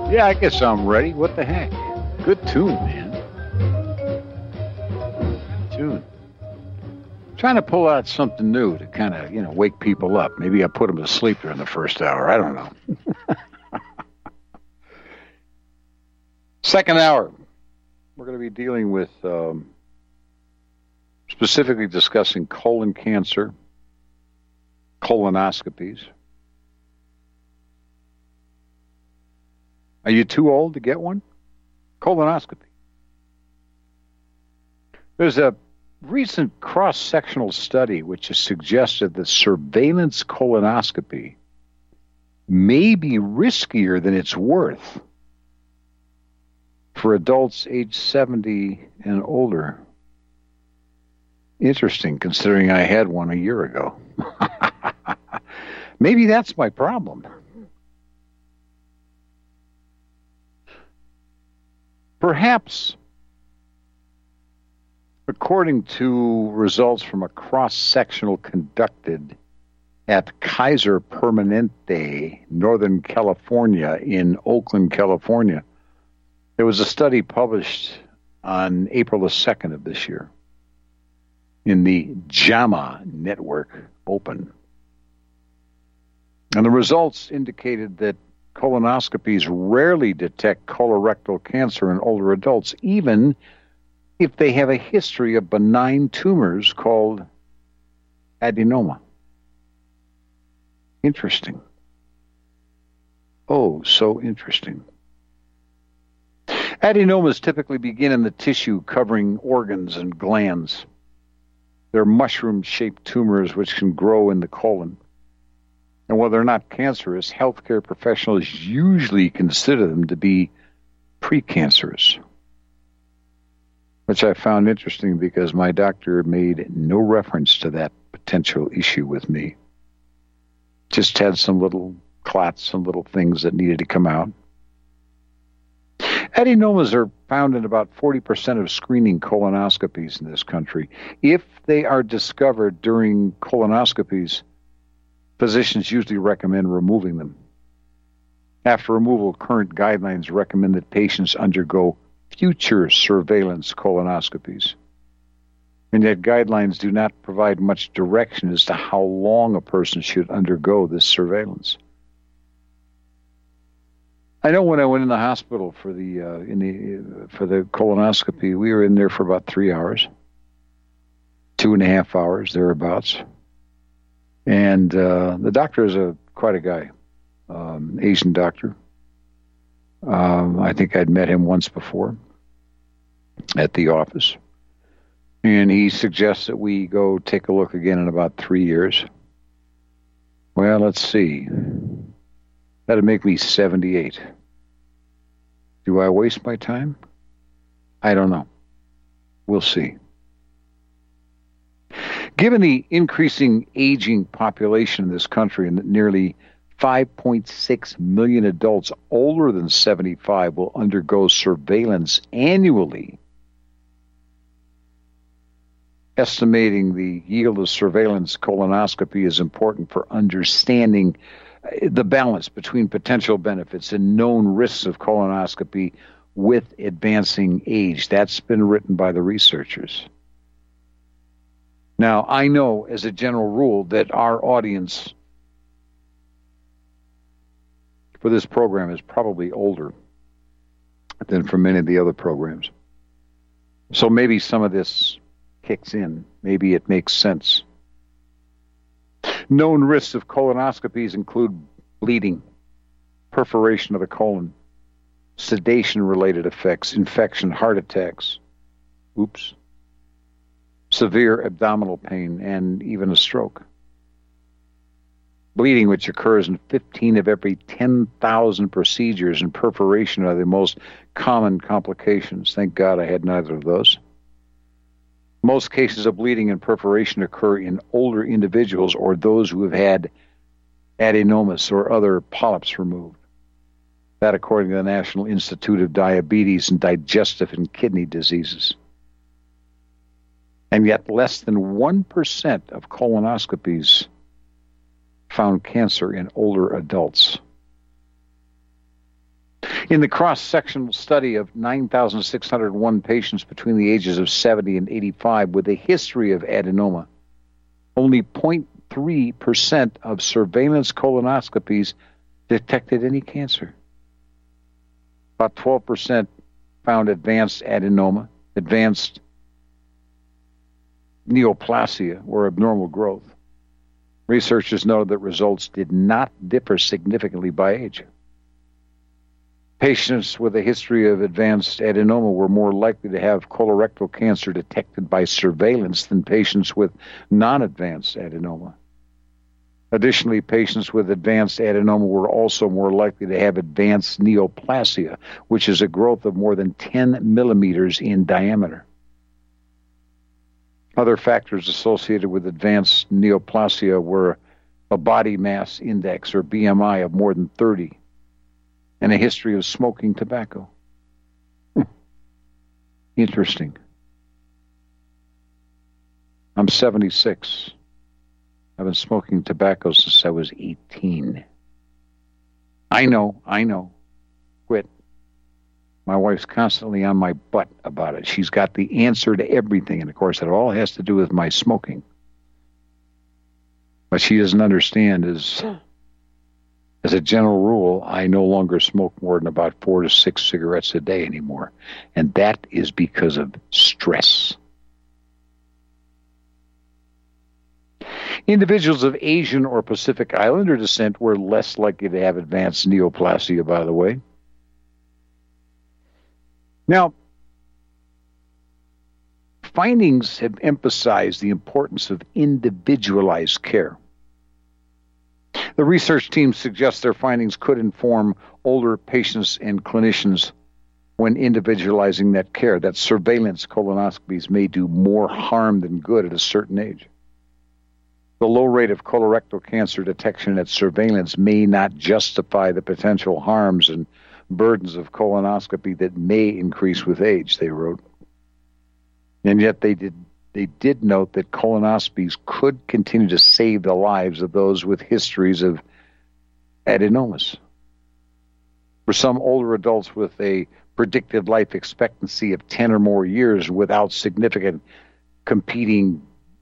Yeah, I guess I'm ready. What the heck? Good tune, man. Good tune. Trying to pull out something new to kind of, wake people up. Maybe I put them to sleep during the first hour. I don't know. Second hour, we're going to be dealing with specifically discussing colon cancer, colonoscopies. Are you too old to get one? Colonoscopy. There's a recent cross-sectional study which has suggested that surveillance colonoscopy may be riskier than it's worth for adults age 70 and older. Interesting, considering I had one a year ago. Maybe that's my problem. Perhaps, according to results from a cross-sectional conducted at Kaiser Permanente, Northern California, in Oakland, California, there was a study published on April the 2nd of this year in the JAMA Network Open. And the results indicated that colonoscopies rarely detect colorectal cancer in older adults, even if they have a history of benign tumors called adenoma. Interesting. Oh, so interesting. Adenomas typically begin in the tissue covering organs and glands. They're mushroom-shaped tumors which can grow in the colon. And while they're not cancerous, healthcare professionals usually consider them to be precancerous, which I found interesting because my doctor made no reference to that potential issue with me. Just had some little clots, some little things that needed to come out. Adenomas are found in about 40% of screening colonoscopies in this country. If they are discovered during colonoscopies, physicians usually recommend removing them. After removal, current guidelines recommend that patients undergo future surveillance colonoscopies. And yet guidelines do not provide much direction as to how long a person should undergo this surveillance. I know when I went in the hospital for the colonoscopy, we were in there for about 3 hours, 2.5 hours, thereabouts. And the doctor is quite a guy, Asian doctor. I think I'd met him once before at the office. And he suggests that we go take a look again in about 3 years. Well, let's see. That'd make me 78. Do I waste my time? I don't know. We'll see. Given the increasing aging population in this country and that nearly 5.6 million adults older than 75 will undergo surveillance annually, estimating the yield of surveillance colonoscopy is important for understanding the balance between potential benefits and known risks of colonoscopy with advancing age. That's been written by the researchers. Now, I know as a general rule that our audience for this program is probably older than for many of the other programs. So maybe some of this kicks in. Maybe it makes sense. Known risks of colonoscopies include bleeding, perforation of the colon, sedation-related effects, infection, heart attacks, severe abdominal pain, and even a stroke. Bleeding, which occurs in 15 of every 10,000 procedures, and perforation are the most common complications. Thank God I had neither of those. Most cases of bleeding and perforation occur in older individuals or those who have had adenomas or other polyps removed. That according to the National Institute of Diabetes and Digestive and Kidney Diseases. And yet less than 1% of colonoscopies found cancer in older adults. In the cross-sectional study of 9,601 patients between the ages of 70 and 85 with a history of adenoma, only 0.3% of surveillance colonoscopies detected any cancer. About 12% found advanced adenoma, advanced neoplasia, or abnormal growth. Researchers noted that results did not differ significantly by age. Patients with a history of advanced adenoma were more likely to have colorectal cancer detected by surveillance than patients with non-advanced adenoma. Additionally, patients with advanced adenoma were also more likely to have advanced neoplasia, which is a growth of more than 10 millimeters in diameter. Other factors associated with advanced neoplasia were a body mass index, or BMI, of more than 30, and a history of smoking tobacco. Interesting. I'm 76. I've been smoking tobacco since I was 18. I know. Quit. My wife's constantly on my butt about it. She's got the answer to everything, and of course, it all has to do with my smoking. What she doesn't understand is, as a general rule, I no longer smoke more than about 4 to 6 cigarettes a day anymore, and that is because of stress. Individuals of Asian or Pacific Islander descent were less likely to have advanced neoplasia, by the way. Now, findings have emphasized the importance of individualized care. The research team suggests their findings could inform older patients and clinicians when individualizing that care, that surveillance colonoscopies may do more harm than good at a certain age. The low rate of colorectal cancer detection at surveillance may not justify the potential harms and burdens of colonoscopy that may increase with age, they wrote. And yet they did note that colonoscopies could continue to save the lives of those with histories of adenomas. For some older adults with a predicted life expectancy of 10 or more years without significant competing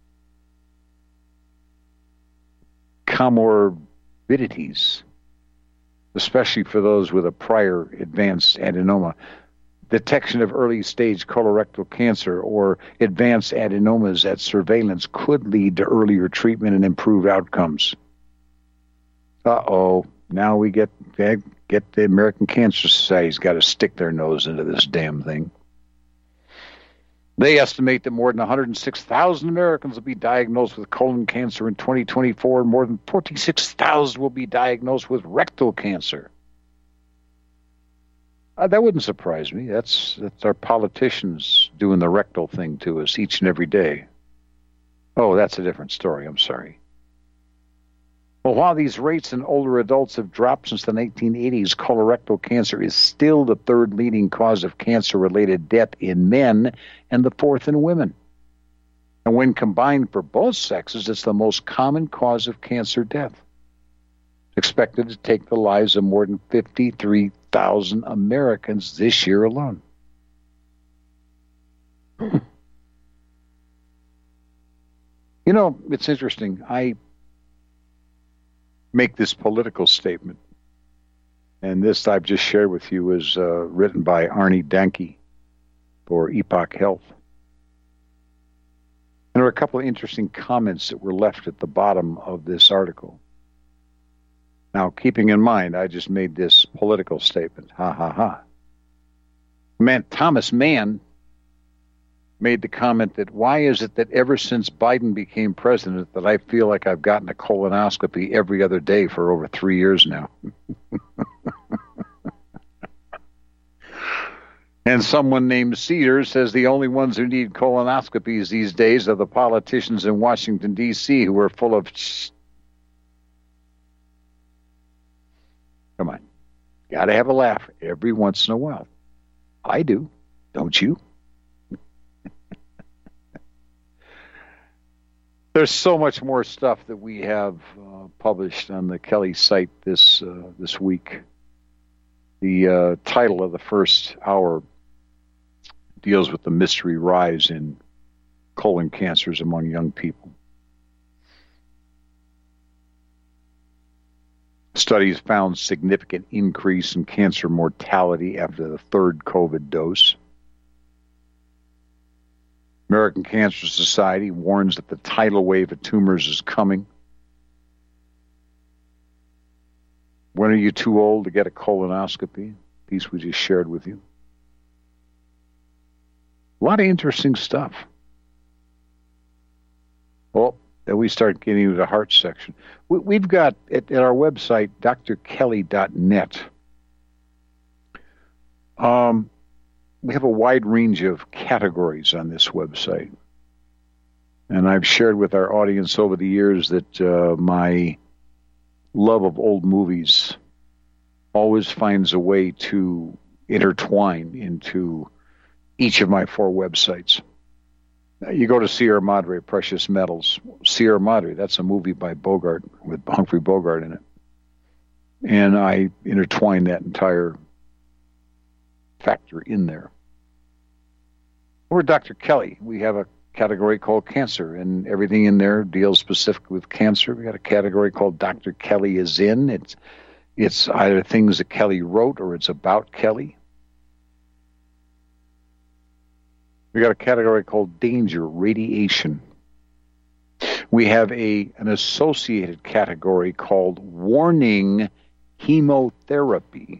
comorbidities, especially for those with a prior advanced adenoma, detection of early-stage colorectal cancer or advanced adenomas at surveillance could lead to earlier treatment and improved outcomes. Now we get the American Cancer Society's got to stick their nose into this damn thing. They estimate that more than 106,000 Americans will be diagnosed with colon cancer in 2024, and more than 46,000 will be diagnosed with rectal cancer. That wouldn't surprise me. That's our politicians doing the rectal thing to us each and every day. Oh, that's a different story. I'm sorry. Well, while these rates in older adults have dropped since the 1980s, colorectal cancer is still the third leading cause of cancer-related death in men and the fourth in women. And when combined for both sexes, it's the most common cause of cancer death. Expected to take the lives of more than 53,000 Americans this year alone. You know, it's interesting. I make this political statement, and this I've just shared with you is written by Arnie Danke for Epoch Health. And there are a couple of interesting comments that were left at the bottom of this article. Now, keeping in mind, I just made this political statement. Ha, ha, ha. Thomas Mann made the comment that, why is it that ever since Biden became president that I feel like I've gotten a colonoscopy every other day for over 3 years now? And someone named Cedar says the only ones who need colonoscopies these days are the politicians in Washington, D.C., who are full of... Come on. Got to have a laugh every once in a while. I do. Don't you? There's so much more stuff that we have published on the Kelly site this week. The title of the first hour deals with the mystery rise in colon cancers among young people. Studies found significant increase in cancer mortality after the third COVID dose. American Cancer Society warns that the tidal wave of tumors is coming. When are you too old to get a colonoscopy? Piece we just shared with you. A lot of interesting stuff. Well, then we start getting into the heart section. We've got at our website, drkelly.net. We have a wide range of categories on this website. And I've shared with our audience over the years that my love of old movies always finds a way to intertwine into each of my 4 websites. You go to Sierra Madre, Precious Metals. Sierra Madre, that's a movie by Bogart, with Humphrey Bogart in it. And I intertwine that entire factor in there. We're Dr. Kelly. We have a category called cancer, and everything in there deals specifically with cancer. We got a category called Dr. Kelly is in. It's either things that Kelly wrote or it's about Kelly. We got a category called danger, radiation. We have an associated category called warning, chemotherapy.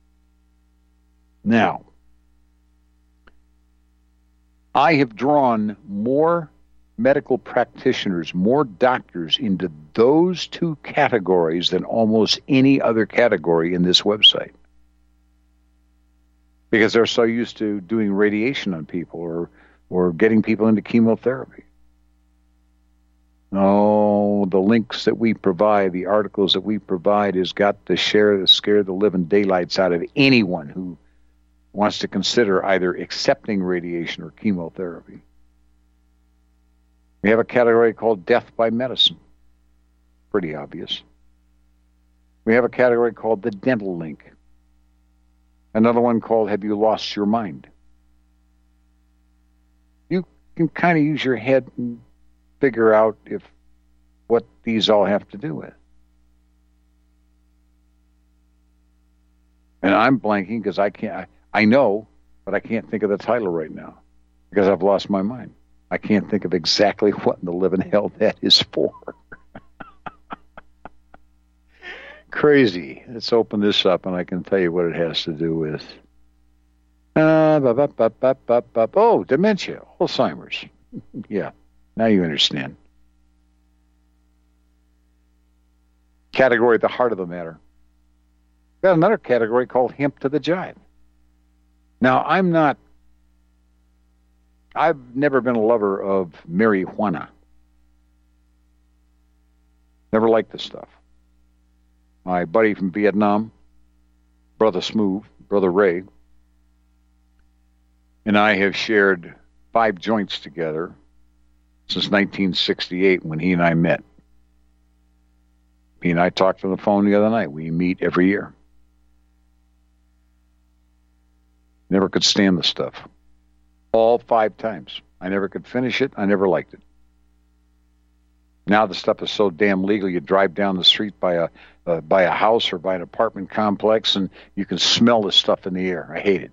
Now, I have drawn more medical practitioners, more doctors into those 2 categories than almost any other category in this website. Because they're so used to doing radiation on people or getting people into chemotherapy. Oh, the links that we provide, the articles that we provide has got to scare the living daylights out of anyone who wants to consider either accepting radiation or chemotherapy. We have a category called death by medicine. Pretty obvious. We have a category called the dental link. Another one called Have You Lost Your Mind? You can kind of use your head and figure out what these all have to do with. And I'm blanking because I know, but I can't think of the title right now because I've lost my mind. I can't think of exactly what in the living hell that is for. Crazy. Let's open this up and I can tell you what it has to do with. Oh, dementia, Alzheimer's. Yeah, now you understand. Category at the heart of the matter. Got another category called hemp to the jive. Now, I've never been a lover of marijuana. Never liked this stuff. My buddy from Vietnam, Brother Smooth, Brother Ray, and I have shared 5 joints together since 1968 when he and I met. He and I talked on the phone the other night. We meet every year. Never could stand the stuff. All 5 times. I never could finish it. I never liked it. Now the stuff is so damn legal. You drive down the street by a house or by an apartment complex, and you can smell the stuff in the air. I hate it.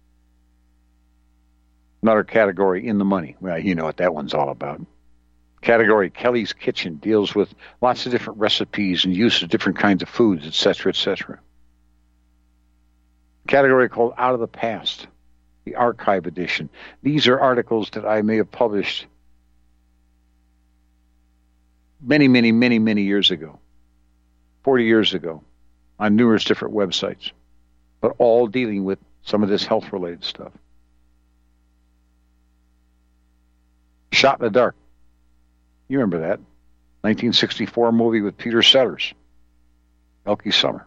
Another category, in the money. Well, you know what that one's all about. Category, Kelly's Kitchen, deals with lots of different recipes and use of different kinds of foods, etc., etc. Category called Out of the Past, the archive edition. These are articles that I may have published many, many, many, many years ago, 40 years ago, on numerous different websites, but all dealing with some of this health-related stuff. Shot in the Dark. You remember that. 1964 movie with Peter Sellers. Elkie Summer.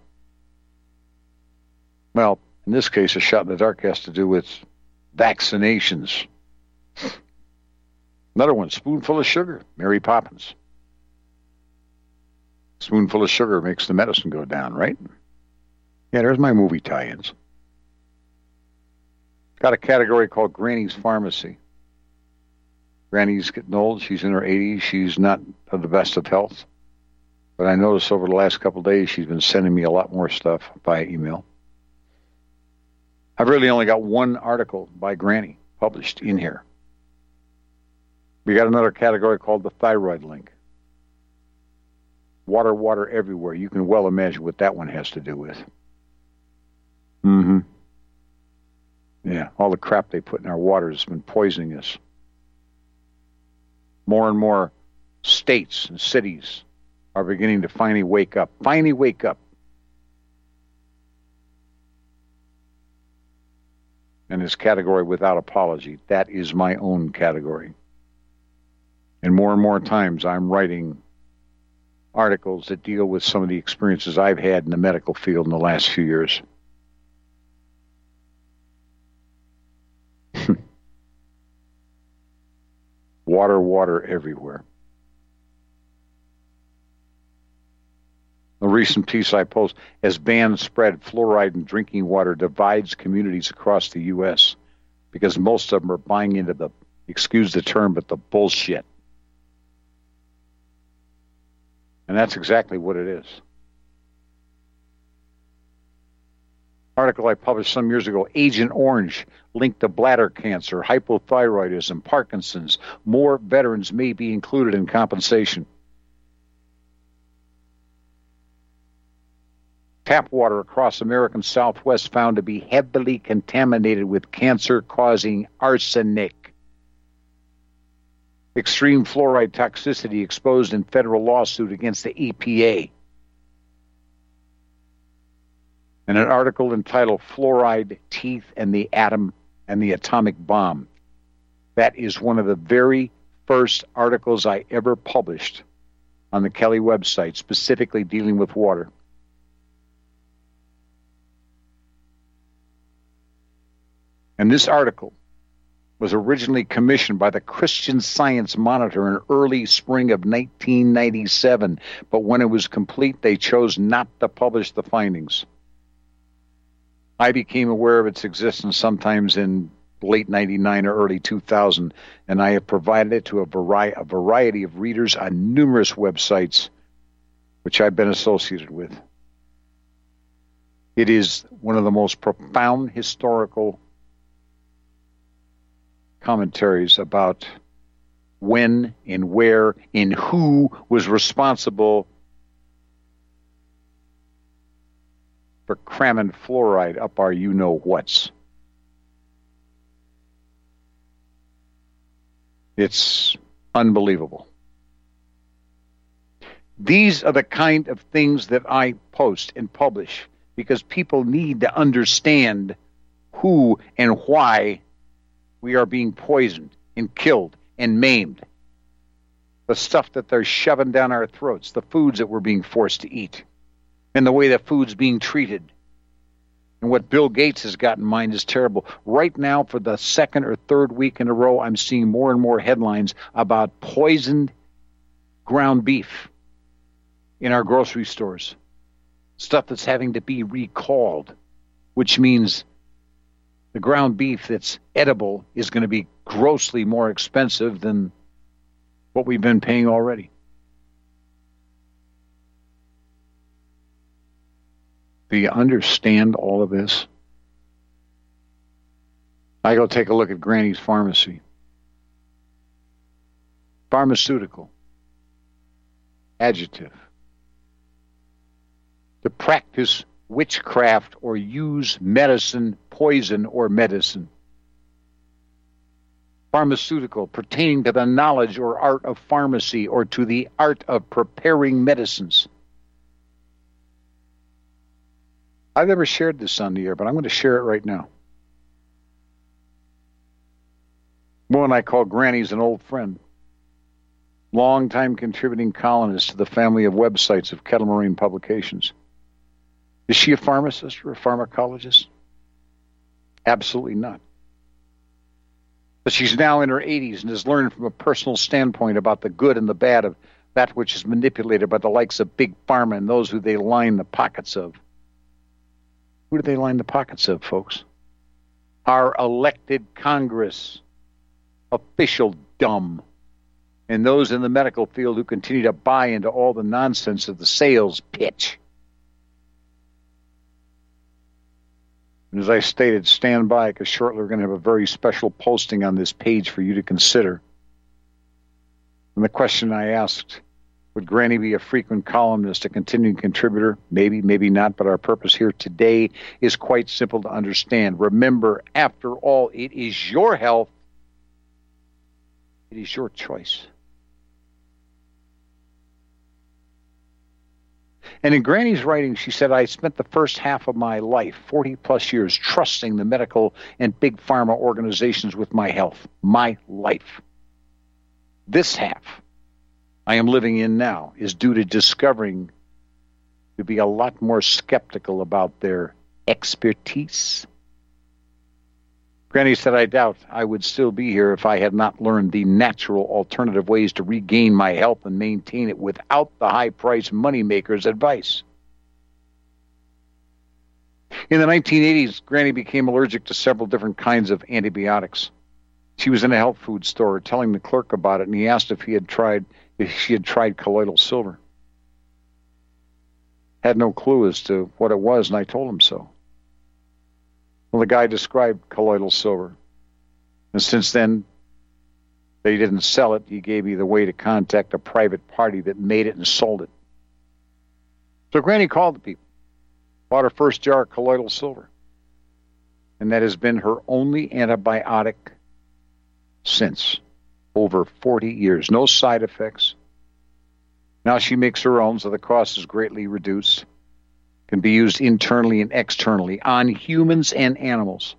Well, in this case, A Shot in the Dark has to do with vaccinations. Another one, Spoonful of Sugar, Mary Poppins. Spoonful of sugar makes the medicine go down, right? Yeah, there's my movie tie-ins. Got a category called Granny's Pharmacy. Granny's getting old. She's in her 80s. She's not of the best of health. But I noticed over the last couple of days she's been sending me a lot more stuff via email. I've really only got one article by Granny published in here. We got another category called the Thyroid Link. Water, water everywhere. You can well imagine what that one has to do with. Mm-hmm. Yeah, all the crap they put in our water has been poisoning us. More and more states and cities are beginning to finally wake up. Finally wake up. And this category, without apology, that is my own category. And more times I'm writing articles that deal with some of the experiences I've had in the medical field in the last few years. Water, water everywhere. A recent piece I post, as bans spread, fluoride in drinking water divides communities across the U.S. because most of them are buying into the, excuse the term, but the bullshit. And that's exactly what it is. Article I published some years ago, Agent Orange linked to bladder cancer, hypothyroidism, Parkinson's. More veterans may be included in compensation. Tap water across American Southwest found to be heavily contaminated with cancer-causing arsenic. Extreme fluoride toxicity exposed in federal lawsuit against the EPA. And an article entitled Fluoride, Teeth, and the Atom and the Atomic Bomb. That is one of the very first articles I ever published on the Kelly website, specifically dealing with water. And this article was originally commissioned by the Christian Science Monitor in early spring of 1997, but when it was complete, they chose not to publish the findings. I became aware of its existence sometimes in late 99 or early 2000, and I have provided it to a variety of readers on numerous websites which I've been associated with. It is one of the most profound historical commentaries about when and where and who was responsible for cramming fluoride up our you-know-whats. It's unbelievable. These are the kind of things that I post and publish because people need to understand who and why we are being poisoned and killed and maimed. The stuff that they're shoving down our throats, the foods that we're being forced to eat, and the way that food's being treated. And what Bill Gates has got in mind is terrible. Right now, for the second or third week in a row, I'm seeing more and more headlines about poisoned ground beef in our grocery stores. Stuff that's having to be recalled, which means the ground beef that's edible is going to be grossly more expensive than what we've been paying already. Do you understand all of this? I go take a look at Granny's Pharmacy. Pharmaceutical. Adjective. To practice witchcraft or use medicine, poison, or medicine. Pharmaceutical, pertaining to the knowledge or art of pharmacy or to the art of preparing medicines. I've never shared this on the air, but I'm going to share it right now. One I call Granny's an old friend. Long-time contributing columnist to the family of websites of Kettle Moraine Publications. Is she a pharmacist or a pharmacologist? Absolutely not. But she's now in her 80s and has learned from a personal standpoint about the good and the bad of that which is manipulated by the likes of Big Pharma and those who they line the pockets of. Who do they line the pockets of, folks? Our elected Congress. Official dumb. And those in the medical field who continue to buy into all the nonsense of the sales pitch. And as I stated, stand by, because shortly we're going to have a very special posting on this page for you to consider. And the question I asked, would Granny be a frequent columnist, a continuing contributor? Maybe, maybe not, but our purpose here today is quite simple to understand. Remember, after all, it is your health. It is your choice. And in Granny's writing, she said, I spent the first half of my life, 40 plus years, trusting the medical and big pharma organizations with my health, my life. This half I am living in now is due to discovering to be a lot more skeptical about their expertise. Granny said, I doubt I would still be here if I had not learned the natural alternative ways to regain my health and maintain it without the high-priced moneymakers' advice. In the 1980s, Granny became allergic to several different kinds of antibiotics. She was in a health food store telling the clerk about it, and he asked if she had tried colloidal silver. Had no clue as to what it was, and I told him so. Well, the guy described colloidal silver. And since then, they didn't sell it. He gave me the way to contact a private party that made it and sold it. So Granny called the people, bought her first jar of colloidal silver. And that has been her only antibiotic since. Over 40 years. No side effects. Now she makes her own, so the cost is greatly reduced. Can be used internally and externally on humans and animals.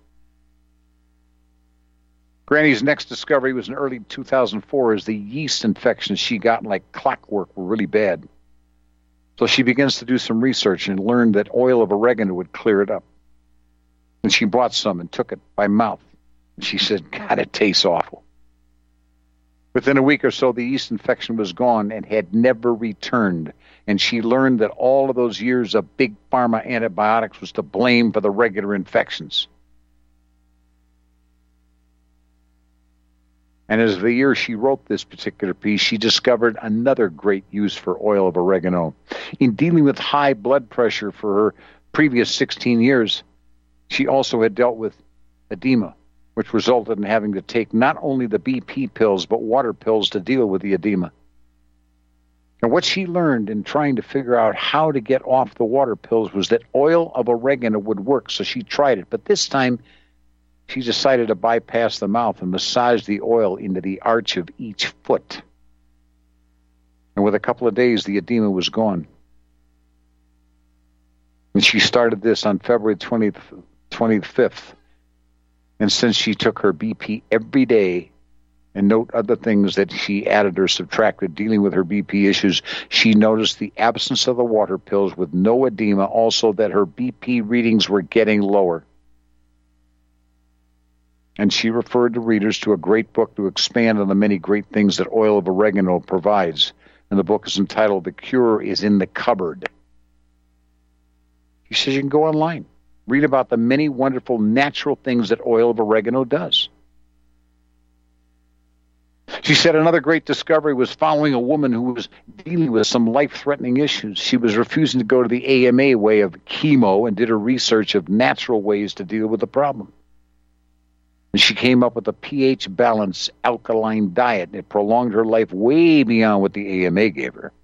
Granny's next discovery was in early 2004 as the yeast infections she got like clockwork were really bad. So she begins to do some research and learned that oil of oregano would clear it up. And she bought some and took it by mouth. And she said, God, it tastes awful. Within a week or so, the yeast infection was gone and had never returned. And she learned that all of those years of big pharma antibiotics was to blame for the regular infections. And as the year she wrote this particular piece, she discovered another great use for oil of oregano. In dealing with high blood pressure for her previous 16 years, she also had dealt with edema, which resulted in having to take not only the BP pills, but water pills to deal with the edema. And what she learned in trying to figure out how to get off the water pills was that oil of oregano would work, so she tried it. But this time, she decided to bypass the mouth and massage the oil into the arch of each foot. And with a couple of days, the edema was gone. And she started this on February 25th. And since she took her BP every day, and note other things that she added or subtracted dealing with her BP issues, she noticed the absence of the water pills with no edema, also that her BP readings were getting lower. And she referred to readers to a great book to expand on the many great things that oil of oregano provides. And the book is entitled The Cure is in the Cupboard. She says you can go online, read about the many wonderful natural things that oil of oregano does. She said another great discovery was following a woman who was dealing with some life-threatening issues. She was refusing to go to the AMA way of chemo and did her research of natural ways to deal with the problem. And she came up with a pH-balanced alkaline diet, and it prolonged her life way beyond what the AMA gave her.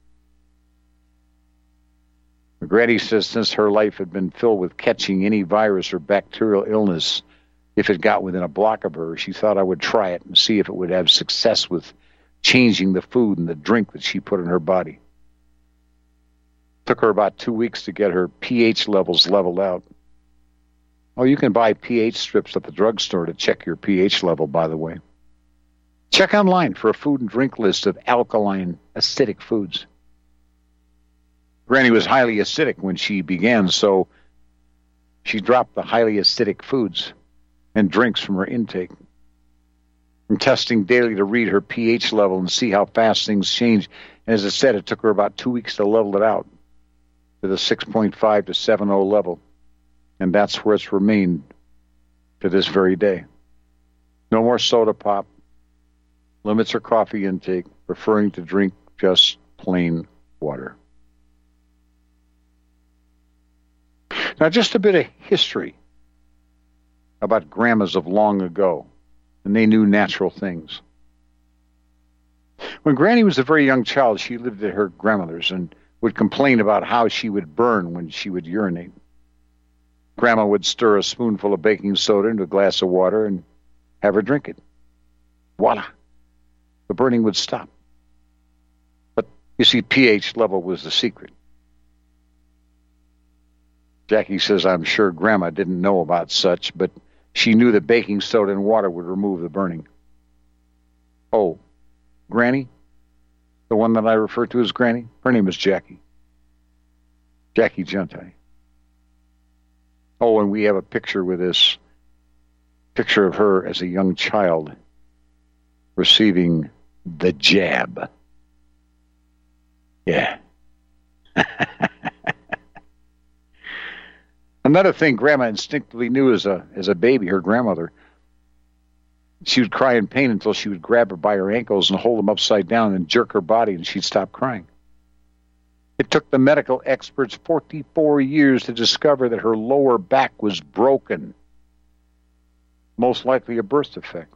Granny says since her life had been filled with catching any virus or bacterial illness, if it got within a block of her, she thought I would try it and see if it would have success with changing the food and the drink that she put in her body. It took her about 2 weeks to get her pH levels leveled out. Oh, you can buy pH strips at the drugstore to check your pH level, by the way. Check online for a food and drink list of alkaline, acidic foods. Granny was highly acidic when she began, so she dropped the highly acidic foods and drinks from her intake. From testing daily to read her pH level and see how fast things change. And as I said, it took her about 2 weeks to level it out to the 6.5 to 7.0 level. And that's where it's remained to this very day. No more soda pop. Limits her coffee intake, preferring to drink just plain water. Now, just a bit of history about grandmas of long ago, and they knew natural things. When Granny was a very young child, she lived at her grandmother's and would complain about how she would burn when she would urinate. Grandma would stir a spoonful of baking soda into a glass of water and have her drink it. Voila! The burning would stop. But, you see, pH level was the secret. Jackie says, I'm sure Grandma didn't know about such, but she knew that baking soda and water would remove the burning. Oh, Granny? The one that I refer to as Granny? Her name is Jackie. Jackie Gentai. Oh, and we have a picture with this picture of her as a young child receiving the jab. Yeah. Another thing Grandma instinctively knew as a baby, her grandmother, she would cry in pain until she would grab her by her ankles and hold them upside down and jerk her body, and she'd stop crying. It took the medical experts 44 years to discover that her lower back was broken, most likely a birth defect.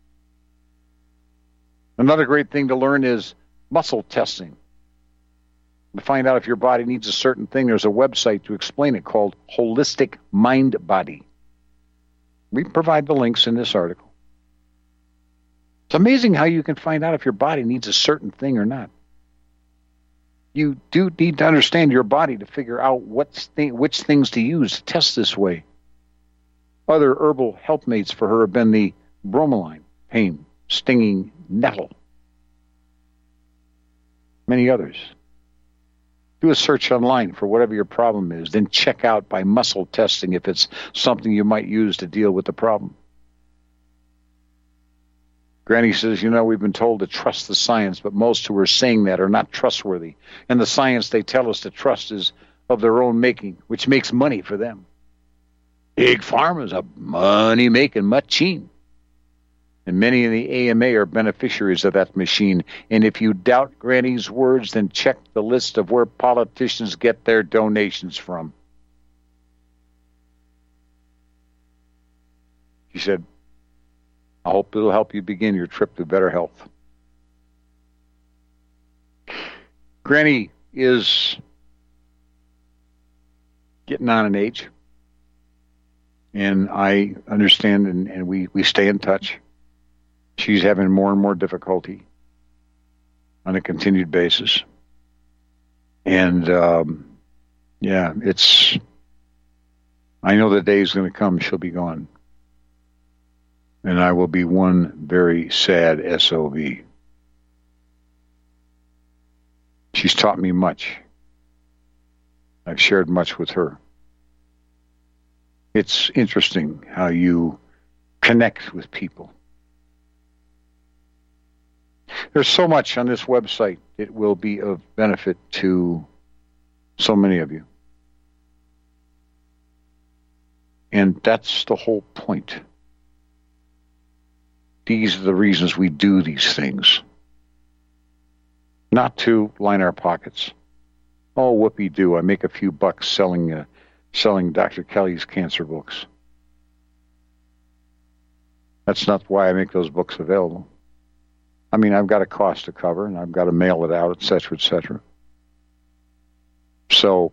Another great thing to learn is muscle testing. To find out if your body needs a certain thing, there's a website to explain it called Holistic Mind Body. We provide the links in this article. It's amazing how you can find out if your body needs a certain thing or not. You do need to understand your body to figure out which things to use to test this way. Other herbal helpmates for her have been the bromelain, pain, stinging nettle. Many others. Do a search online for whatever your problem is, then check out by muscle testing if it's something you might use to deal with the problem. Granny says, we've been told to trust the science, but most who are saying that are not trustworthy. And the science they tell us to trust is of their own making, which makes money for them. Big Pharma's a money-making machine. And many in the AMA are beneficiaries of that machine. And if you doubt Granny's words, then check the list of where politicians get their donations from. She said, I hope it'll help you begin your trip to better health. Granny is getting on in age. And I understand, and we stay in touch. She's having more and more difficulty on a continued basis. And, I know the day is going to come, she'll be gone. And I will be one very sad SOB. She's taught me much. I've shared much with her. It's interesting how you connect with people. There's so much on this website. It will be of benefit to so many of you. And that's the whole point. These are the reasons we do these things. Not to line our pockets. Oh, whoopee-doo, I make a few bucks selling Dr. Kelly's cancer books. That's not why I make those books available. I mean, I've got a cost to cover, and I've got to mail it out, et cetera, et cetera. So,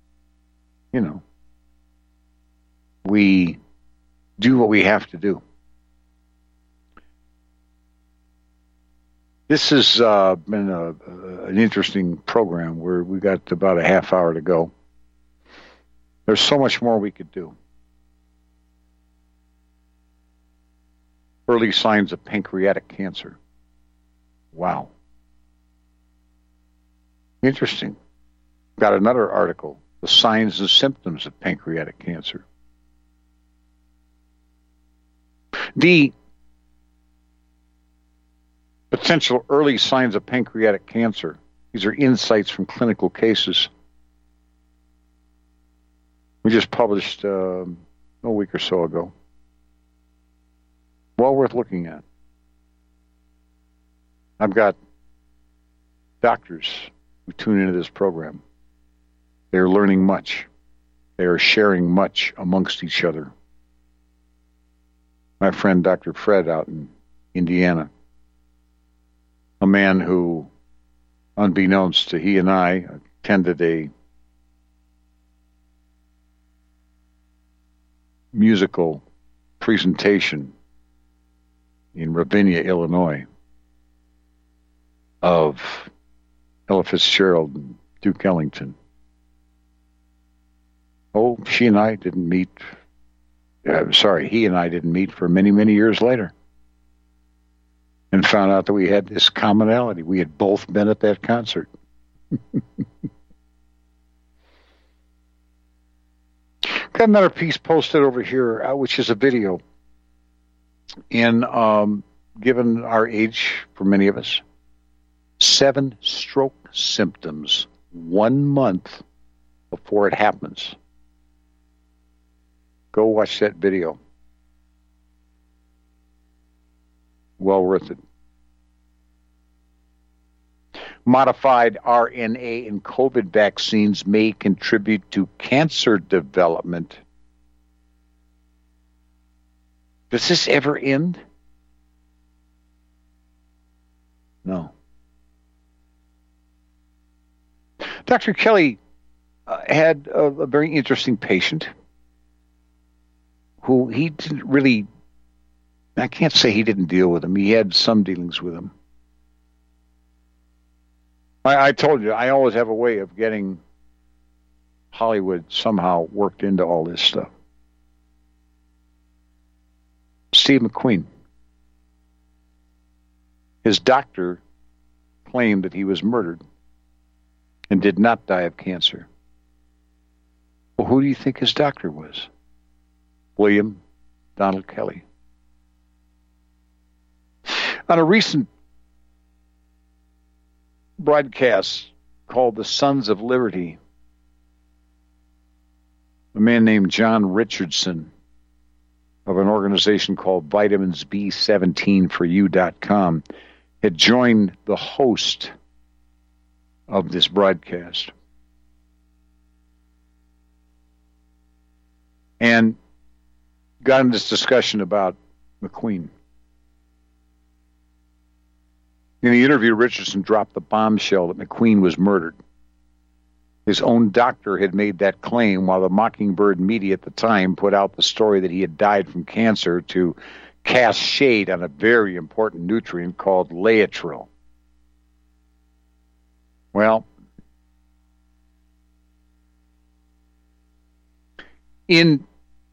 we do what we have to do. This has been an interesting program where we got about a half hour to go. There's so much more we could do. Early signs of pancreatic cancer. Wow. Interesting. Got another article, the signs and symptoms of pancreatic cancer. The potential early signs of pancreatic cancer. These are insights from clinical cases. We just published a week or so ago. Well worth looking at. I've got doctors who tune into this program. They're learning much. They are sharing much amongst each other. My friend Dr. Fred out in Indiana, a man who, unbeknownst to he and I, attended a musical presentation in Ravinia, Illinois, of Ella Fitzgerald and Duke Ellington. Oh, he and I didn't meet for many, many years later. And found out that we had this commonality. We had both been at that concert. Got another piece posted over here, which is a video. In, given our age, for many of us, 7 stroke symptoms 1 month before it happens. Go watch that video. Well worth it. Modified RNA in COVID vaccines may contribute to cancer development. Does this ever end? No. Dr. Kelly had a very interesting patient who he didn't really, I can't say he didn't deal with him. He had some dealings with him. I told you, I always have a way of getting Hollywood somehow worked into all this stuff. Steve McQueen. His doctor claimed that he was murdered and did not die of cancer. Well, who do you think his doctor was? William Donald Kelly. On a recent broadcast called The Sons of Liberty, a man named John Richardson of an organization called Vitamins B17 for You.com had joined the host of this broadcast. And got in this discussion about McQueen. In the interview, Richardson dropped the bombshell that McQueen was murdered. His own doctor had made that claim, while the Mockingbird media at the time put out the story that he had died from cancer to cast shade on a very important nutrient called Laetrile. Well, in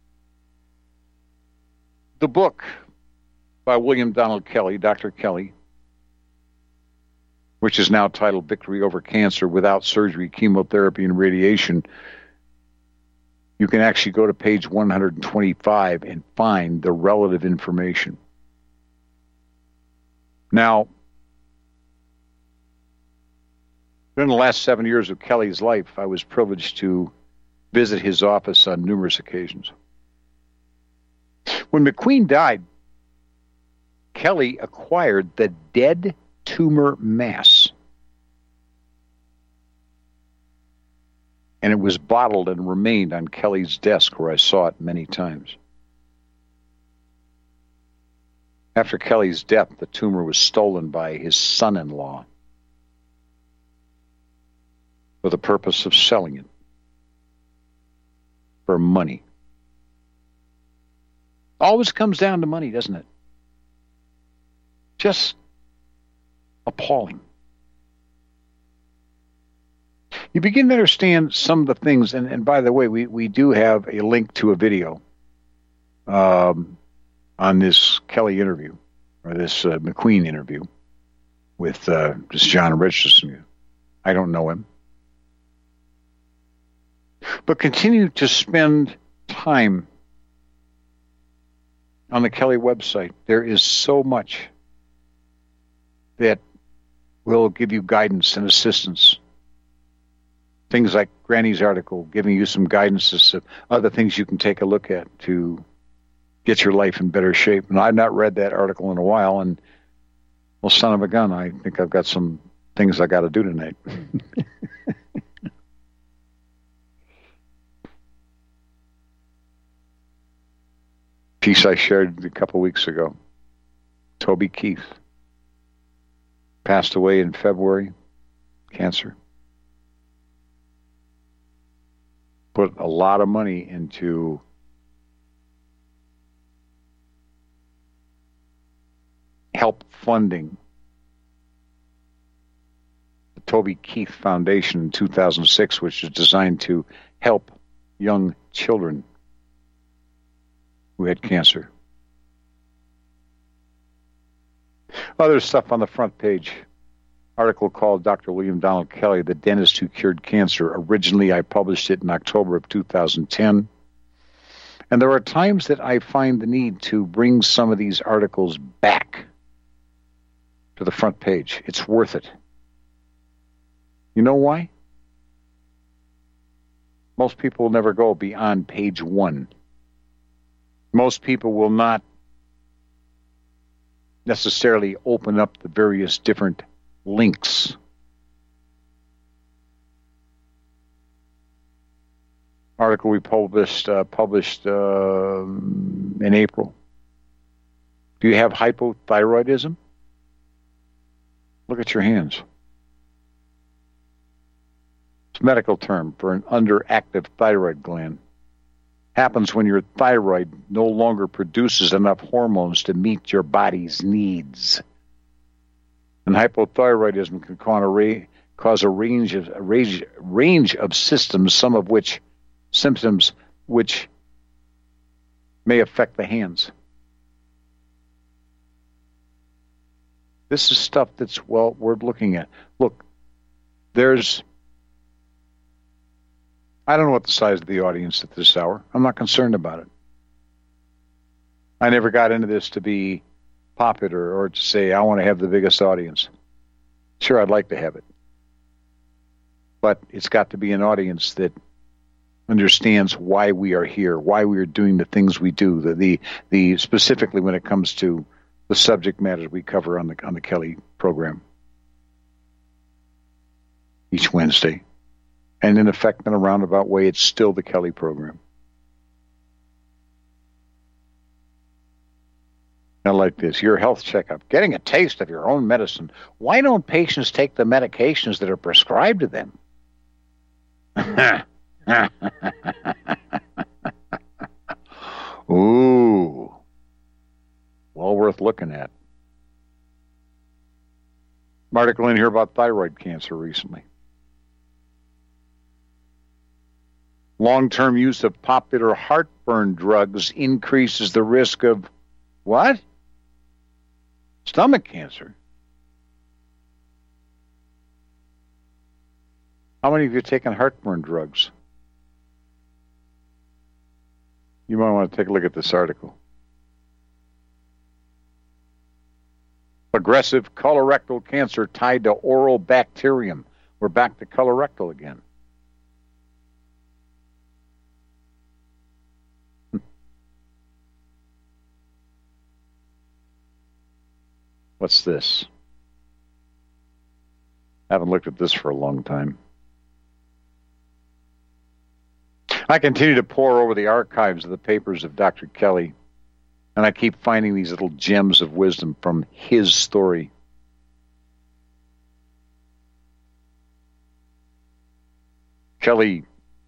the book by William Donald Kelly, Dr. Kelly, which is now titled Victory Over Cancer Without Surgery, Chemotherapy, and Radiation, you can actually go to page 125 and find the relative information. Now, during the last 7 years of Kelly's life, I was privileged to visit his office on numerous occasions. When McQueen died, Kelly acquired the dead tumor mass, and it was bottled and remained on Kelly's desk, where I saw it many times. After Kelly's death, the tumor was stolen by his son-in-law for the purpose of selling it for money. Always comes down to money, doesn't it? Just appalling. You begin to understand some of the things, and by the way, we do have a link to a video on this Kelly interview, or this McQueen interview with this John Richardson. I don't know him. But continue to spend time on the Kelly website. There is so much that will give you guidance and assistance things like Granny's article, giving you some guidance as to other things you can take a look at to get your life in better shape. And I've not read that article in a while, and well, son of a gun, I think I've got some things I got to do tonight. Piece I shared a couple weeks ago. Toby Keith passed away in February, cancer. Put a lot of money into help funding the Toby Keith Foundation in 2006, which is designed to help young children who had cancer. Other stuff on the front page. Article called Dr. William Donald Kelly, the dentist who cured cancer. Originally, I published it in October of 2010. And there are times that I find the need to bring some of these articles back to the front page. It's worth it. You know why? Most people will never go beyond page 1. Most people will not necessarily open up the various different links. Article we published in April. Do you have hypothyroidism? Look at your hands. It's a medical term for an underactive thyroid gland. Happens when your thyroid no longer produces enough hormones to meet your body's needs. And hypothyroidism can cause a range of symptoms which may affect the hands. This is stuff that's well worth looking at. Look, I don't know what the size of the audience at this hour. I'm not concerned about it. I never got into this to be popular or to say I want to have the biggest audience. Sure, I'd like to have it. But it's got to be an audience that understands why we are here, why we are doing the things we do, the specifically when it comes to the subject matters we cover on the Kelly program each Wednesday. And in effect, in a roundabout way, it's still the Kelly program. Now, like this, your health checkup, getting a taste of your own medicine. Why don't patients take the medications that are prescribed to them? Ooh. Well worth looking at. Article in here about thyroid cancer recently. Long-term use of popular heartburn drugs increases the risk of what? Stomach cancer. How many of you have taken heartburn drugs? You might want to take a look at this article. Aggressive colorectal cancer tied to oral bacterium. We're back to colorectal again. What's this? I haven't looked at this for a long time. I continue to pore over the archives of the papers of Dr. Kelly, and I keep finding these little gems of wisdom from his story. Kelly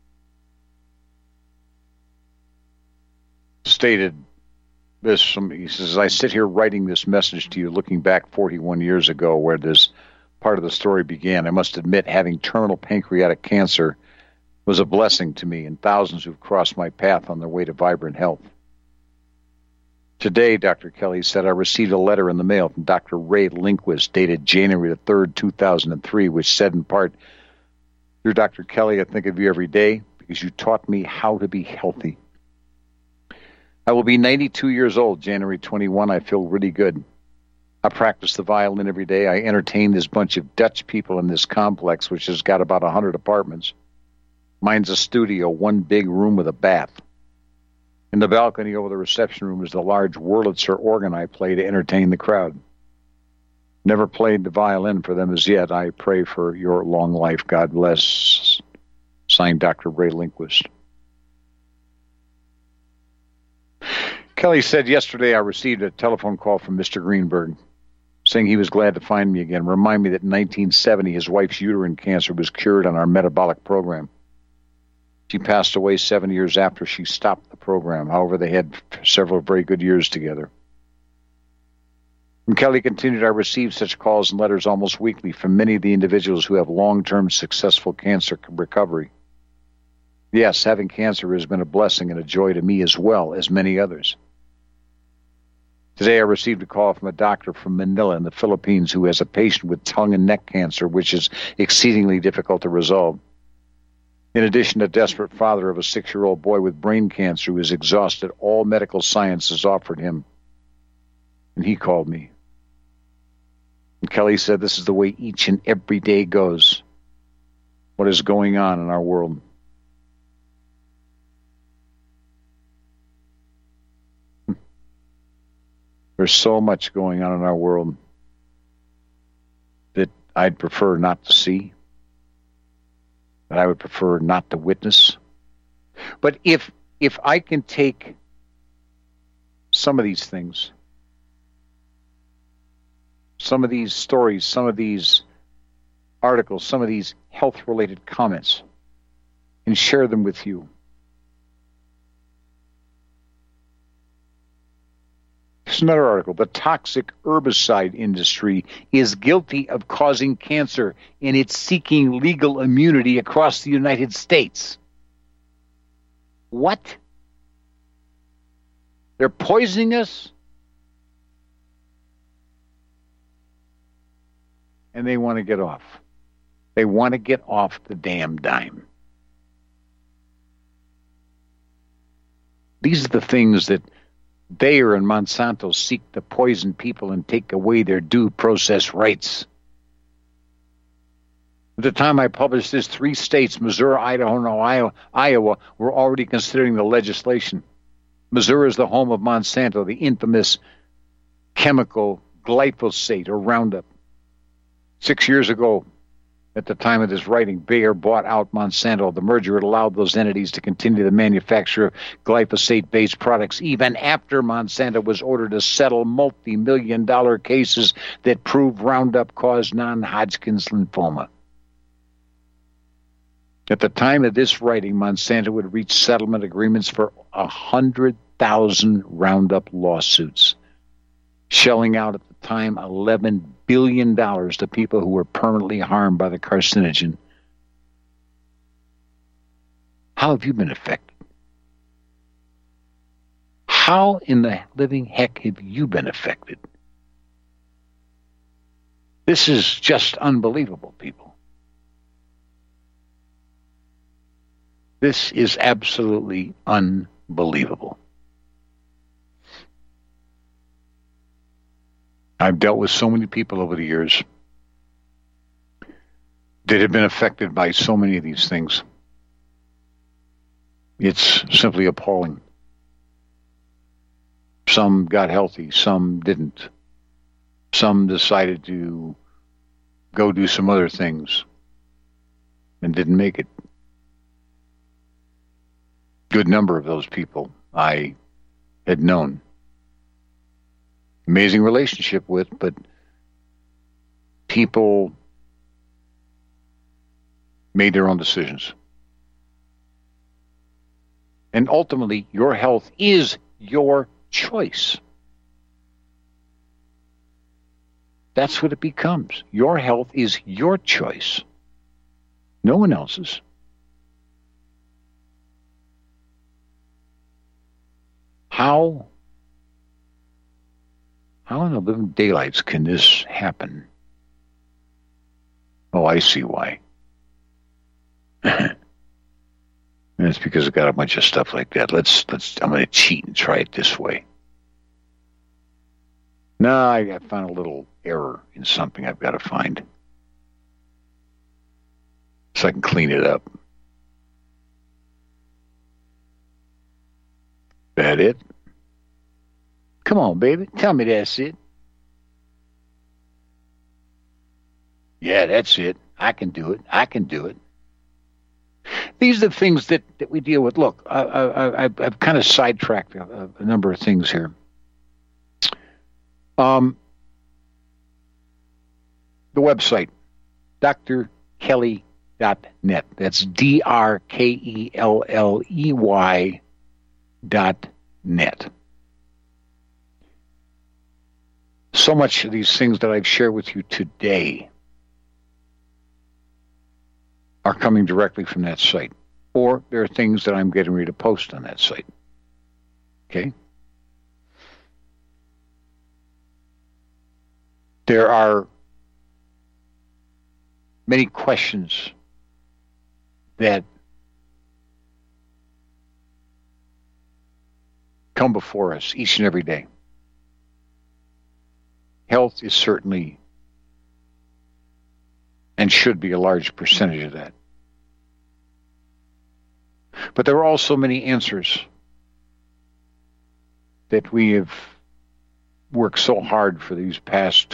stated this, he says, I sit here writing this message to you looking back 41 years ago where this part of the story began. I must admit having terminal pancreatic cancer was a blessing to me and thousands who've crossed my path on their way to vibrant health. Today, Dr. Kelly said, I received a letter in the mail from Dr. Ray Lindquist dated January the 3rd, 2003, which said in part, Dear Dr. Kelly, I think of you every day because you taught me how to be healthy. I will be 92 years old, January 21. I feel really good. I practice the violin every day. I entertain this bunch of Dutch people in this complex, which has got about 100 apartments. Mine's a studio, one big room with a bath. In the balcony over the reception room is the large Wurlitzer organ I play to entertain the crowd. Never played the violin for them as yet. I pray for your long life. God bless. Signed, Dr. Ray Lindquist. Kelly said, yesterday I received a telephone call from Mr. Greenberg saying he was glad to find me again. Remind me that in 1970 his wife's uterine cancer was cured on our metabolic program. She passed away 7 years after she stopped the program. However, they had several very good years together. And Kelly continued, I receive such calls and letters almost weekly from many of the individuals who have long-term successful cancer recovery. Yes, having cancer has been a blessing and a joy to me as well as many others. Today I received a call from a doctor from Manila in the Philippines who has a patient with tongue and neck cancer, which is exceedingly difficult to resolve. In addition, a desperate father of a 6-year-old boy with brain cancer who has exhausted all medical sciences offered him. And he called me. And Kelly said, this is the way each and every day goes. What is going on in our world? There's so much going on in our world that I'd prefer not to see, that I would prefer not to witness. But if I can take some of these things, some of these stories, some of these articles, some of these health-related comments, and share them with you, here's another article. The toxic herbicide industry is guilty of causing cancer, and it's seeking legal immunity across the United States. What? They're poisoning us? And they want to get off. They want to get off the damn dime. These are the things that Bayer and Monsanto seek to poison people and take away their due process rights. At the time I published this, 3 states, Missouri, Idaho, and Iowa, were already considering the legislation. Missouri is the home of Monsanto, the infamous chemical glyphosate or Roundup. 6 years ago, at the time of this writing, Bayer bought out Monsanto. The merger had allowed those entities to continue the manufacture of glyphosate-based products even after Monsanto was ordered to settle multi-million-dollar cases that proved Roundup caused non-Hodgkin's lymphoma. At the time of this writing, Monsanto had reached settlement agreements for 100,000 Roundup lawsuits, shelling out at the time $11 billion to people who were permanently harmed by the carcinogen. How have you been affected? How in the living heck have you been affected? This is just unbelievable, people. This is absolutely unbelievable. I've dealt with so many people over the years that have been affected by so many of these things. It's simply appalling. Some got healthy, some didn't. Some decided to go do some other things and didn't make it. Good number of those people I had known. Amazing relationship with, but people made their own decisions. And ultimately, your health is your choice. That's what it becomes. Your health is your choice. No one else's. How in the living daylights can this happen? Oh, I see why. And it's because I've got a bunch of stuff like that. I'm going to cheat and try it this way. No, I found a little error in something I've got to find, so I can clean it up. That it? Come on, baby. Tell me that's it. Yeah, that's it. I can do it. I can do it. These are the things that we deal with. Look, I've kind of sidetracked a number of things here. The website, drkelley.net. That's drkelley.net. So much of these things that I've shared with you today are coming directly from that site. Or there are things that I'm getting ready to post on that site. Okay? There are many questions that come before us each and every day. Health is certainly and should be a large percentage of that. But there are also many answers that we have worked so hard for these past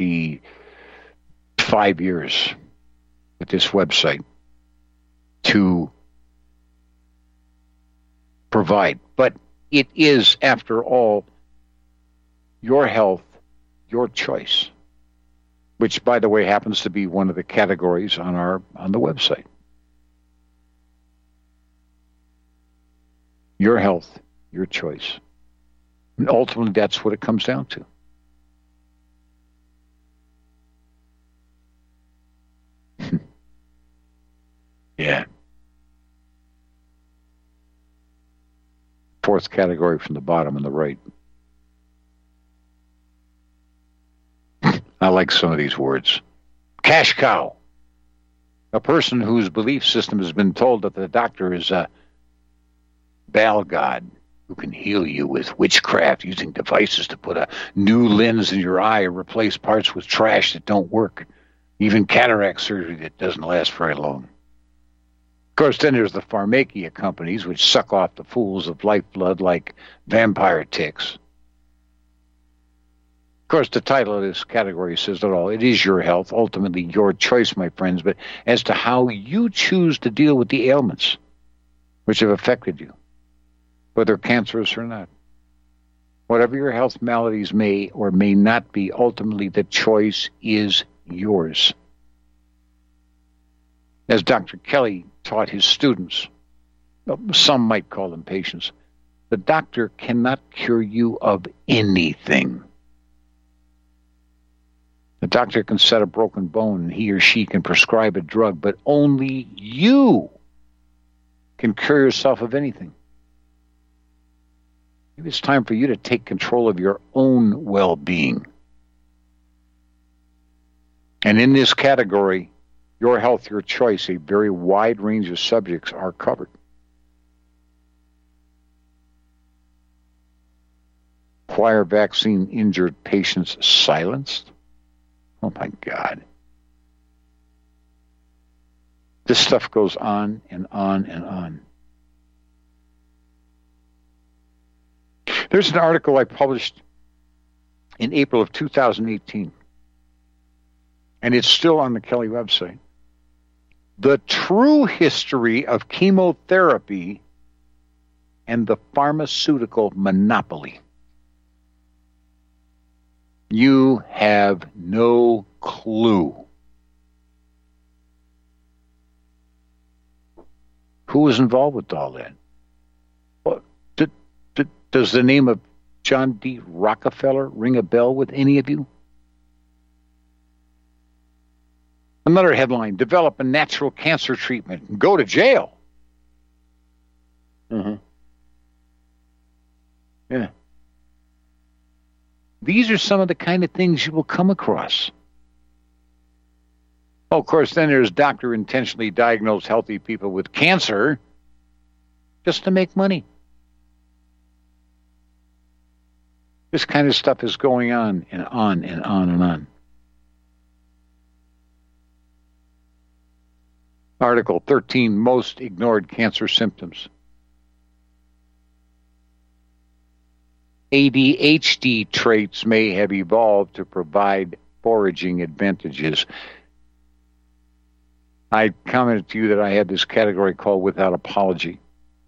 25 years with this website to provide. But it is, after all, your health, your choice, which, by the way, happens to be one of the categories on the website. Your health, your choice. And ultimately, that's what it comes down to. Yeah. Fourth category from the bottom on the right. I like some of these words. Cash cow. A person whose belief system has been told that the doctor is a Baal god who can heal you with witchcraft using devices to put a new lens in your eye or replace parts with trash that don't work. Even cataract surgery that doesn't last very long. Of course, then there's the pharmacia companies, which suck off the fools of lifeblood like vampire ticks. Of course, the title of this category says it all. It is your health, ultimately your choice, my friends, but as to how you choose to deal with the ailments which have affected you, whether cancerous or not. Whatever your health maladies may or may not be, ultimately the choice is yours. As Dr. Kelly taught his students, some might call them patients, the doctor cannot cure you of anything. The doctor can set a broken bone and he or she can prescribe a drug, but only you can cure yourself of anything. Maybe it's time for you to take control of your own well-being. And in this category, your health, your choice, a very wide range of subjects are covered. Why are vaccine-injured patients silenced? Oh, my God. This stuff goes on and on and on. There's an article I published in April of 2018, and it's still on the Kelly website. The True History of Chemotherapy and the Pharmaceutical Monopoly. You have no clue who was involved with all that. Well, does the name of John D. Rockefeller ring a bell with any of you? Another headline, develop a natural cancer treatment and go to jail. Yeah. These are some of the kind of things you will come across. Oh, of course, then there's doctor intentionally diagnosed healthy people with cancer just to make money. This kind of stuff is going on and on and on and on. Article 13, most ignored cancer symptoms. ADHD traits may have evolved to provide foraging advantages. I commented to you that I had this category called Without Apology.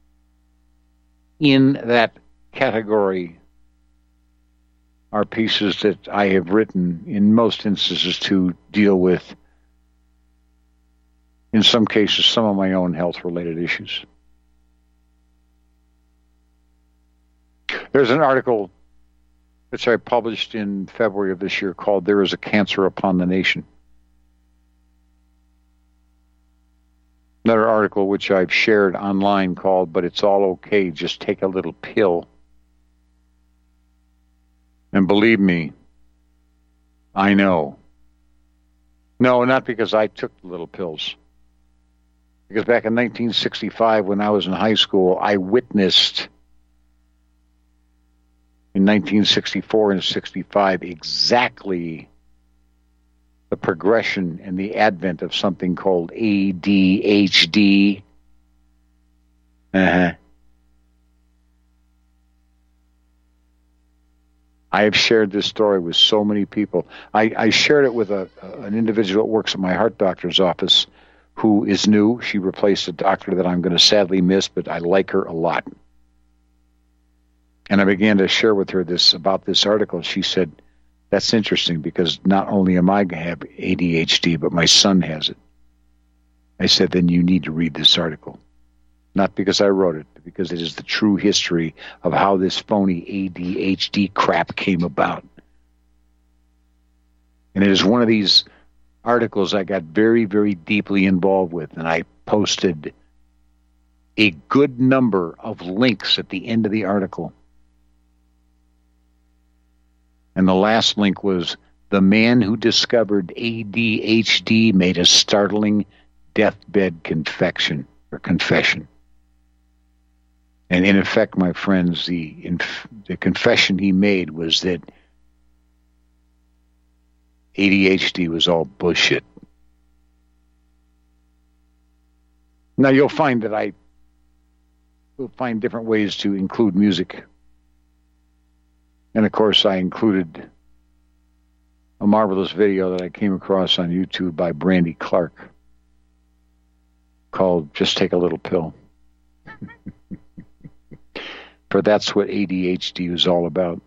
In that category are pieces that I have written in most instances to deal with, in some cases, some of my own health-related issues. There's an article which I published in February of this year called There is a Cancer Upon the Nation. Another article which I've shared online called But It's All Okay, Just Take a Little Pill. And believe me, I know. No, not because I took the little pills. Because back in 1965, when I was in high school, I witnessed in 1964 and 65 exactly the progression and the advent of something called ADHD. I have shared this story with so many people. I shared it with an individual that works at my heart doctor's office who is new. She replaced a doctor that I'm going to sadly miss, but I like her a lot. And I began to share with her about this article. She said, that's interesting because not only am I going to have ADHD, but my son has it. I said, then you need to read this article. Not because I wrote it, but because it is the true history of how this phony ADHD crap came about. And it is one of these articles I got very, very deeply involved with, and I posted a good number of links at the end of the article. And the last link was, the man who discovered ADHD made a startling deathbed confession. And in effect, my friends, the confession he made was that ADHD was all bullshit. Now you'll find that I will find different ways to include music. And of course, I included a marvelous video that I came across on YouTube by Brandy Clark called Just Take a Little Pill. For that's what ADHD is all about.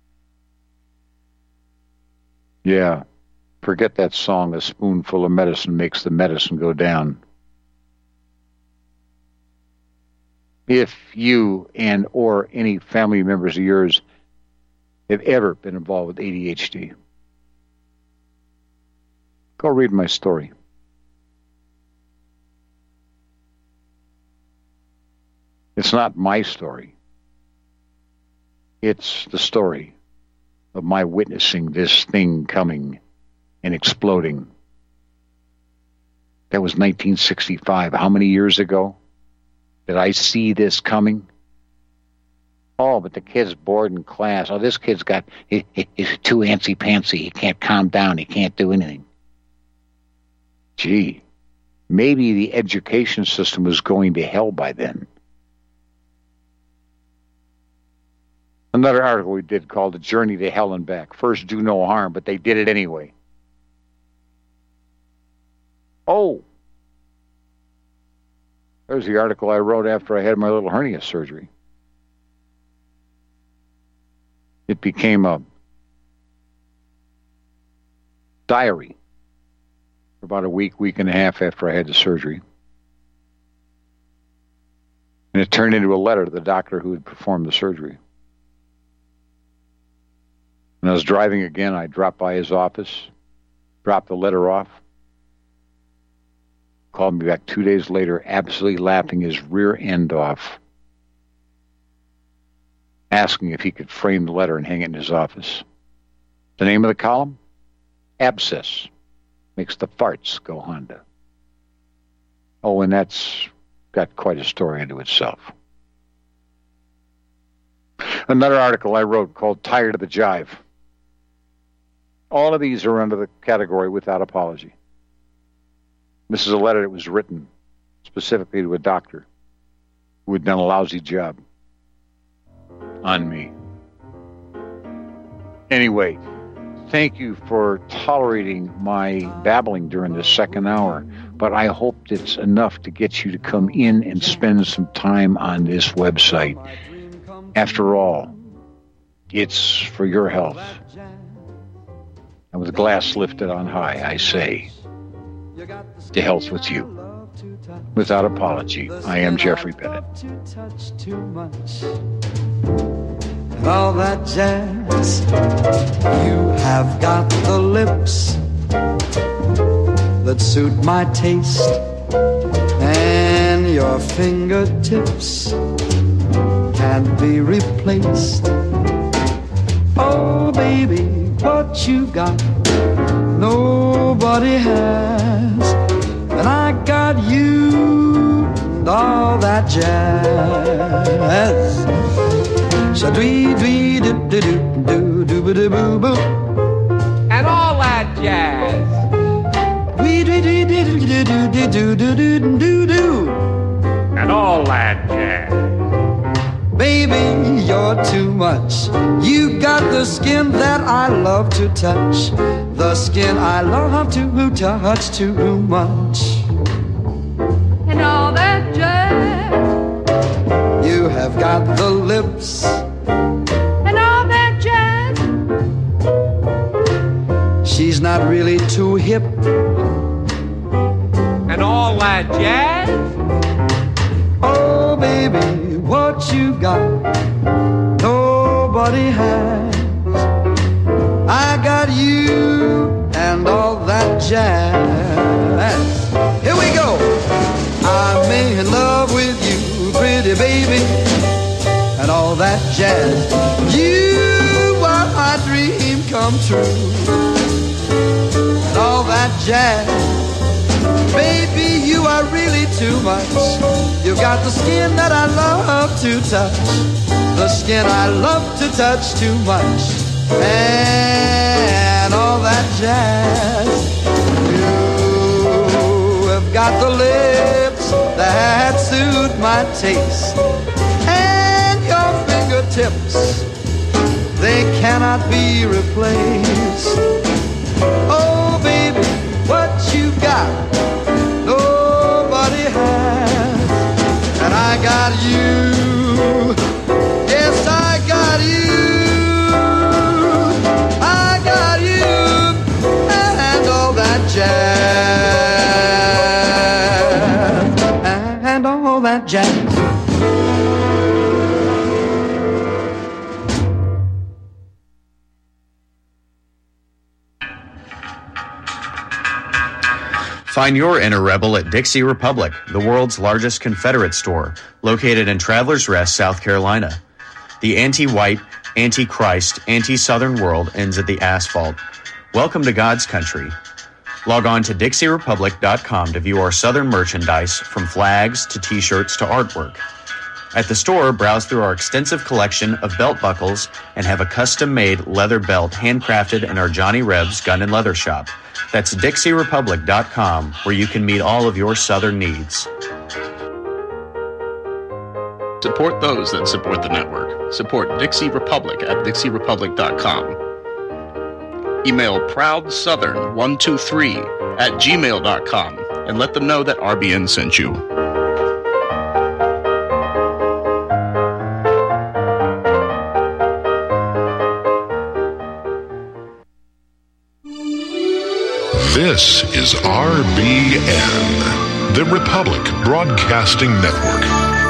Yeah, forget that song, A Spoonful of Medicine Makes the Medicine Go Down. If you and or any family members of yours have ever been involved with ADHD, go read my story. It's not my story. It's the story of my witnessing this thing coming and exploding. That was 1965. How many years ago did I see this coming? Oh, but the kid's bored in class. Oh, this kid's he's too antsy-pantsy. He can't calm down. He can't do anything. Gee, maybe the education system was going to hell by then. Another article we did called A Journey to Hell and Back. First, do no harm, but they did it anyway. Oh, there's the article I wrote after I had my little hernia surgery. It became a diary for about a week and a half after I had the surgery. And it turned into a letter to the doctor who had performed the surgery. When I was driving again, I dropped by his office, dropped the letter off, called me back 2 days later, absolutely laughing his rear end off, asking if he could frame the letter and hang it in his office. The name of the column? Abscess makes the farts go Honda. Oh, and that's got quite a story into itself. Another article I wrote called Tired of the Jive. All of these are under the category Without Apology. This is a letter that was written specifically to a doctor who had done a lousy job on me. Anyway, thank you for tolerating my babbling during the second hour, but I hope it's enough to get you to come in and spend some time on this website. After all, it's for your health. And with glass lifted on high, I say, to health with you. Without apology, I am Jeffrey Bennett. All that jazz, you have got the lips that suit my taste, and your fingertips can't be replaced. Oh baby, what you got nobody has, and I got you and all that jazz. So dwee dwee do do do do do do boo boo, and all that jazz. Dwee dwee dwee do do do do do do do do, and all that jazz. Baby, you're too much. You got the skin that I love to touch, the skin I love to touch too much. And all that jazz. You have got the lips and all that jazz. She's not really too hip, and all that jazz. Oh baby, what you got nobody has. I got you and all that jazz. Here we go. I'm in love with you, pretty baby, and all that jazz. You are my dream come true, and all that jazz. Baby, you are really too much. You got the skin that I love to touch, the skin I love to touch too much, and all that jazz. You have got the lips that suit my taste, and your fingertips, they cannot be replaced. Oh baby, what you got nobody has, and I got you. Yes, I got you. I got you and all that jazz, and all that jazz. Find your inner rebel at Dixie Republic, the world's largest Confederate store, located in Travelers Rest, South Carolina. The anti-white, anti-Christ, anti-Southern world ends at the asphalt. Welcome to God's country. Log on to DixieRepublic.com to view our Southern merchandise, from flags to t-shirts to artwork. At the store, browse through our extensive collection of belt buckles and have a custom-made leather belt handcrafted in our Johnny Reb's Gun and Leather Shop. That's DixieRepublic.com, where you can meet all of your Southern needs. Support those that support the network. Support Dixie Republic at DixieRepublic.com. Email ProudSouthern123@gmail.com and let them know that RBN sent you. This is RBN, the Republic Broadcasting Network.